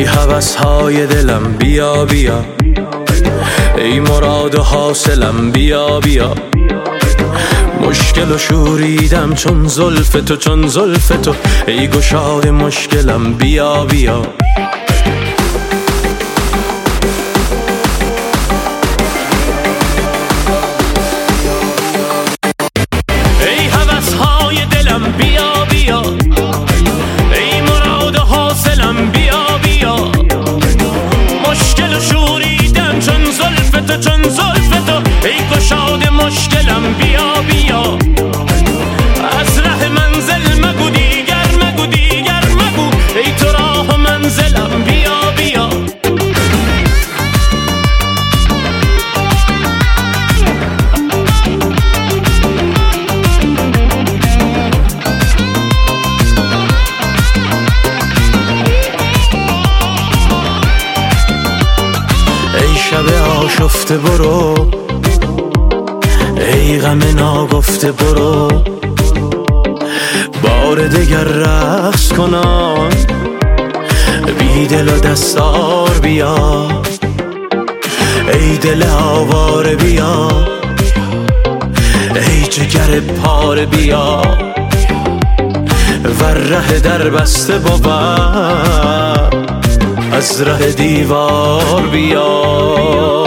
ای هوس‌های دلم بیا بیا، ای مراد و حاصلم بیا بیا. مشکل و شوریدم چون زلف تو، چون زلف تو، ای گشاد مشکلم بیا بیا. ای هوس‌های دلم بیا بیا، ای مراد و حاصلم بیا بیا. مشکل و شوریدم چون زلف تو، چون زلف تو، ای گشاد مشکلم بیا بیا. از ره منزل مگو دیگر، مگو دیگر مگو، ای تو راه و منزلم بیا بیا. ای شب آشفته برو، ای غم ناگفته برو. بار دگر رقص کنان، بی دل و دستار بیا. ای دل آواره بیا، ای جگر پاره بیا. ور ره در بسته بود، از ره دیوار بیا.